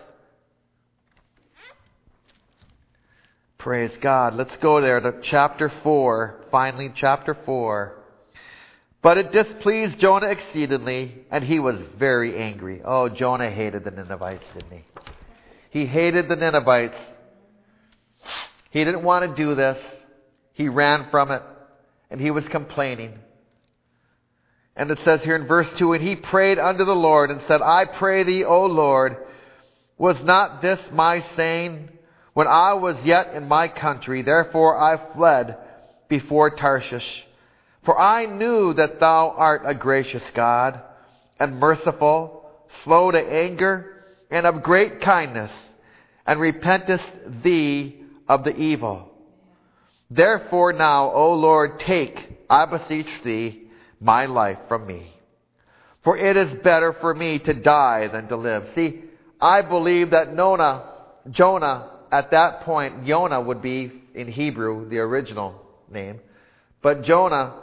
Praise God. Let's go there to chapter 4. Finally, chapter 4. But it displeased Jonah exceedingly, and he was very angry. Oh, Jonah hated the Ninevites, didn't he? He hated the Ninevites. He didn't want to do this. He ran from it, and he was complaining. And it says here in verse 2, and he prayed unto the Lord and said, I pray thee, O Lord, was not this my saying when I was yet in my country? Therefore I fled before Tarshish. For I knew that thou art a gracious God, and merciful, slow to anger, and of great kindness, and repentest thee of the evil. Therefore now, O Lord, take, I beseech thee, my life from me. For it is better for me to die than to live. See, I believe that Jonah, at that point, Yonah would be in Hebrew, the original name. But Jonah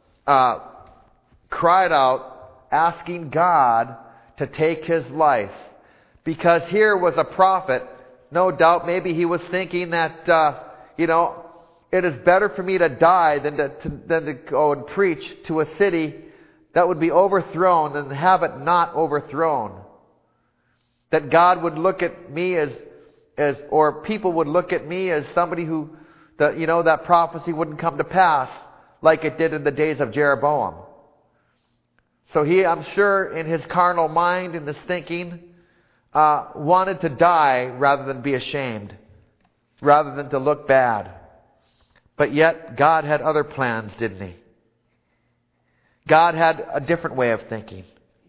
cried out, asking God to take his life. Because here was a prophet, no doubt maybe he was thinking that, it is better for me to die than to go and preach to a city that would be overthrown than have it not overthrown. That God would look at me or people would look at me as somebody who, that prophecy wouldn't come to pass like it did in the days of Jeroboam. So he, I'm sure, in his carnal mind, in his thinking, wanted to die rather than be ashamed, rather than to look bad. But yet, God had other plans, didn't He? God had a different way of thinking.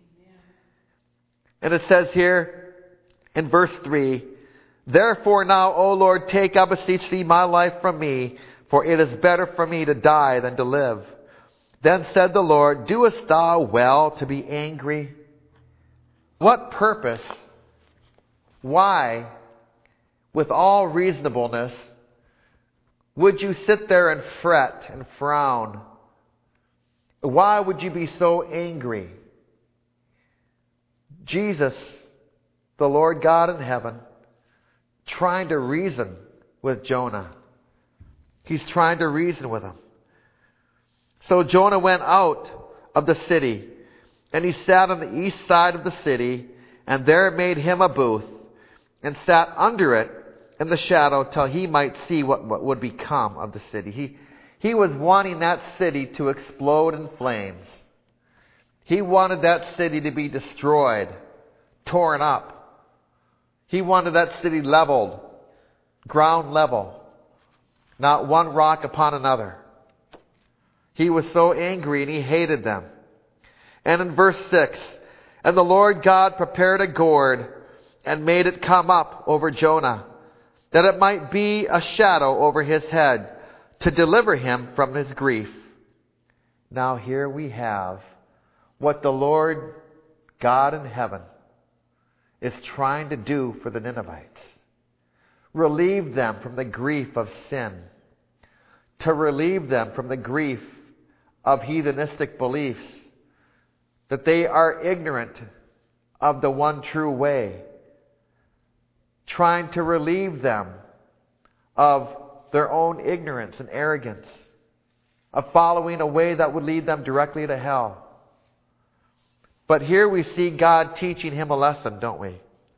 And it says here in verse 3, Therefore now, O Lord, take, I beseech thee, my life from me, for it is better for me to die than to live. Then said the Lord, Doest thou well to be angry? What purpose? Why, with all reasonableness, would you sit there and fret and frown? Why would you be so angry? Jesus, the Lord God in heaven, trying to reason with Jonah. He's trying to reason with him. So Jonah went out of the city, and he sat on the east side of the city, and there made him a booth, and sat under it in the shadow till he might see what would become of the city. He was wanting that city to explode in flames. He wanted that city to be destroyed, torn up. He wanted that city leveled, ground level, not one rock upon another. He was so angry and he hated them. And in verse 6, And the Lord God prepared a gourd and made it come up over Jonah, that it might be a shadow over his head, to deliver him from his grief. Now here we have what the Lord God in heaven is trying to do for the Ninevites. Relieve them from the grief of sin. To relieve them from the grief of heathenistic beliefs. That they are ignorant of the one true way. Trying to relieve them of their own ignorance and arrogance, of following a way that would lead them directly to hell. But here we see God teaching him a lesson, don't we?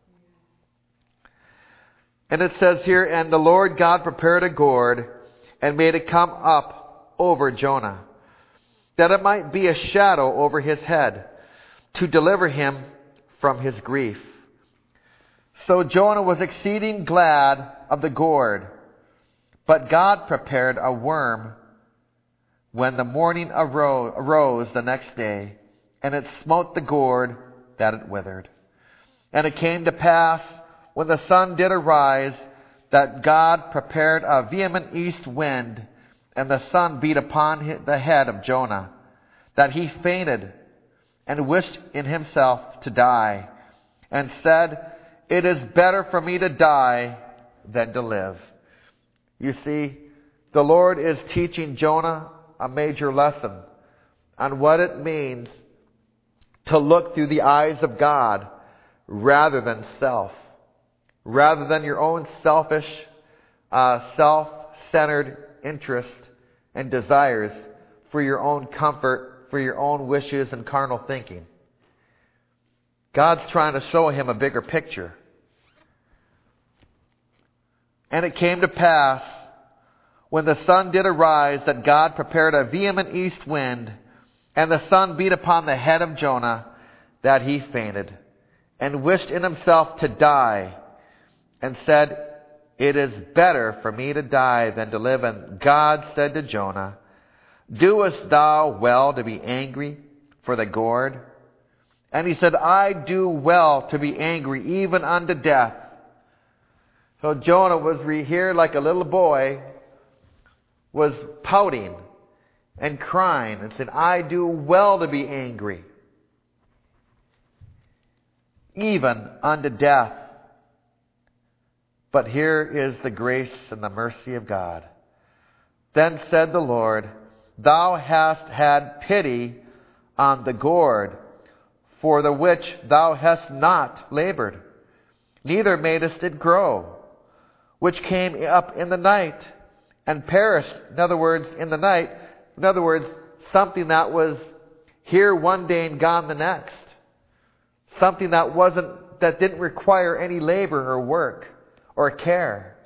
And it says here, And the Lord God prepared a gourd and made it come up over Jonah, that it might be a shadow over his head, to deliver him from his grief. So Jonah was exceeding glad of the gourd, but God prepared a worm when the morning arose the next day, and it smote the gourd that it withered. And it came to pass, when the sun did arise, that God prepared a vehement east wind, and the sun beat upon the head of Jonah, that he fainted, and wished in himself to die, and said, It is better for me to die than to live. You see, the Lord is teaching Jonah a major lesson on what it means to look through the eyes of God rather than self, rather than your own selfish, self-centered interest and desires for your own comfort, for your own wishes and carnal thinking. God's trying to show him a bigger picture. And it came to pass, when the sun did arise, that God prepared a vehement east wind, and the sun beat upon the head of Jonah, that he fainted, and wished in himself to die, and said, "It is better for me to die than to live." And God said to Jonah, "Doest thou well to be angry for the gourd?" And he said, "I do well to be angry, even unto death." So Jonah was here like a little boy, was pouting and crying and said, "I do well to be angry, even unto death." But here is the grace and the mercy of God. Then said the Lord, "Thou hast had pity on the gourd, for the which thou hast not labored, neither madest it grow, which came up in the night and perished." In other words, in the night. In other words, something that was here one day and gone the next. Something that didn't require any labor or work or care.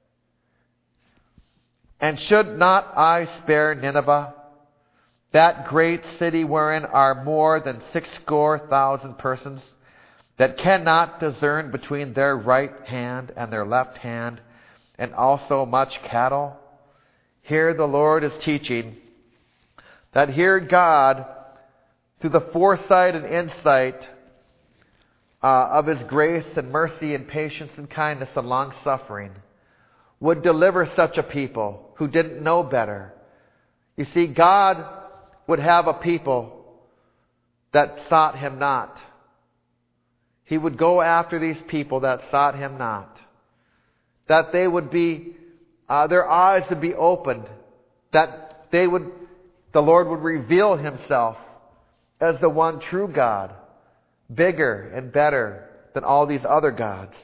"And should not I spare Nineveh, that great city wherein are more than 60,000 persons, that cannot discern between their right hand and their left hand, and also much cattle?" Here the Lord is teaching that here God, through the foresight and insight of his grace and mercy and patience and kindness and long-suffering, would deliver such a people who didn't know better. You see, God would have a people that sought him not. He would go after these people that sought him not. That they would be, their eyes would be opened. That the Lord would reveal himself as the one true God, bigger and better than all these other gods.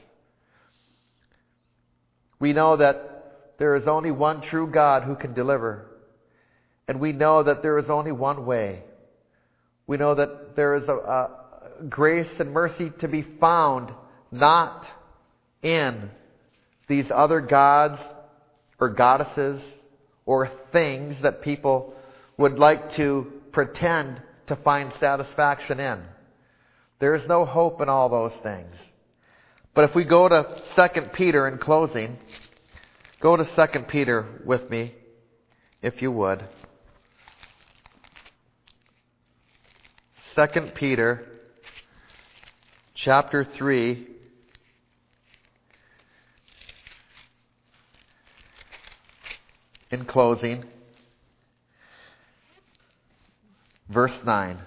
We know that there is only one true God who can deliver. And we know that there is only one way. We know that there is a grace and mercy to be found not in these other gods or goddesses or things that people would like to pretend to find satisfaction in. There is no hope in all those things. But if we go to 2 Peter in closing, go to 2 Peter with me, if you would. 2 Peter chapter 3, in closing, verse 9.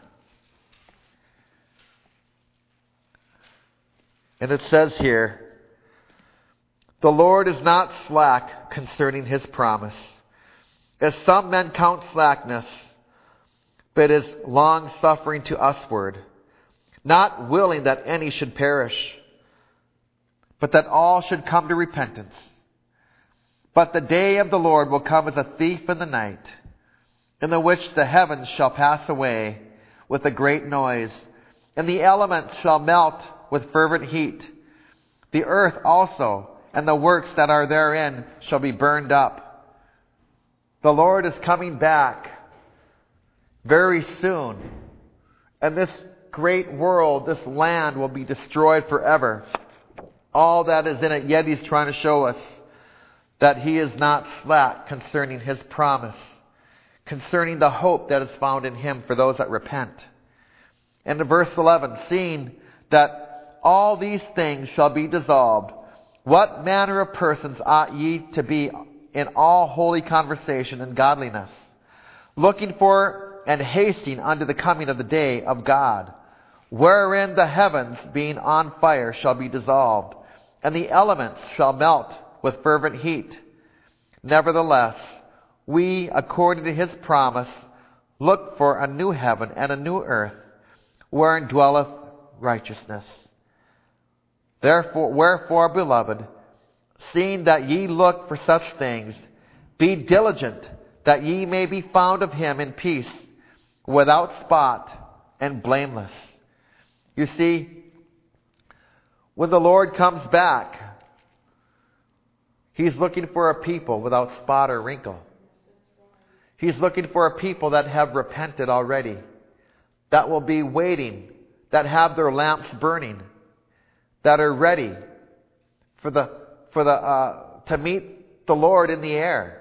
And it says here, "The Lord is not slack concerning his promise, as some men count slackness, but is long-suffering to usward, not willing that any should perish, but that all should come to repentance. But the day of the Lord will come as a thief in the night, in the which the heavens shall pass away with a great noise, and the elements shall melt with fervent heat. The earth also and the works that are therein shall be burned up." The Lord is coming back very soon. And this great world, this land, will be destroyed forever. All that is in it. Yet he's trying to show us that he is not slack concerning his promise, concerning the hope that is found in him for those that repent. And in verse 11, "Seeing that all these things shall be dissolved, what manner of persons ought ye to be in all holy conversation and godliness, looking for and hasting unto the coming of the day of God, wherein the heavens being on fire shall be dissolved, and the elements shall melt with fervent heat. Nevertheless, we, according to his promise, look for a new heaven and a new earth, wherein dwelleth righteousness. Wherefore, beloved, seeing that ye look for such things, be diligent that ye may be found of him in peace, without spot and blameless. You see, when the Lord comes back, he's looking for a people without spot or wrinkle. He's looking for a people that have repented already, that will be waiting, that have their lamps burning, that are ready to meet the Lord in the air.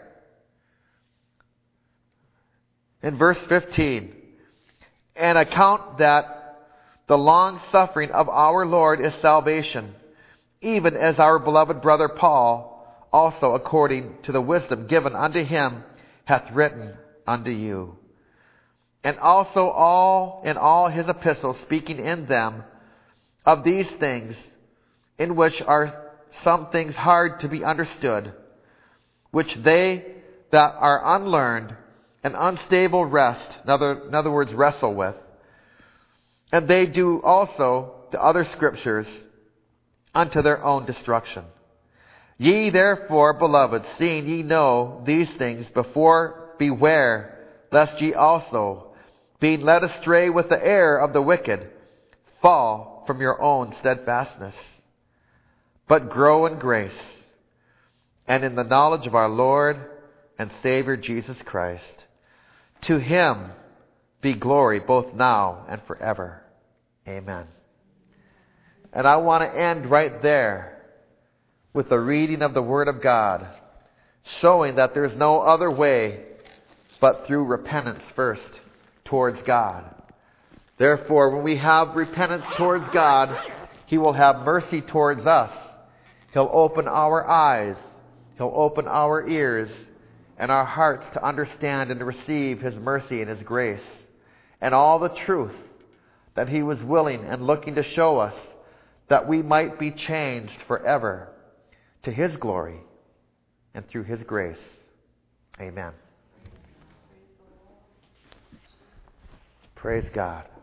In verse 15, and account that the long suffering of our Lord is salvation, even as our beloved brother Paul also, according to the wisdom given unto him, hath written unto you. And also in all his epistles, speaking in them of these things, in which are some things hard to be understood, which they that are unlearned and unstable in other words, wrestle with. And they do also the other scriptures unto their own destruction. Ye therefore, beloved, seeing ye know these things before, beware, lest ye also, being led astray with the error of the wicked, fall from your own steadfastness. But grow in grace, and in the knowledge of our Lord and Savior Jesus Christ. To him be glory both now and forever. Amen. And I want to end right there with the reading of the Word of God, showing that there's no other way but through repentance first towards God. Therefore, when we have repentance towards God, he will have mercy towards us. He'll open our eyes. He'll open our ears and our hearts to understand and to receive his mercy and his grace and all the truth that he was willing and looking to show us, that we might be changed forever to his glory and through his grace. Amen. Praise God.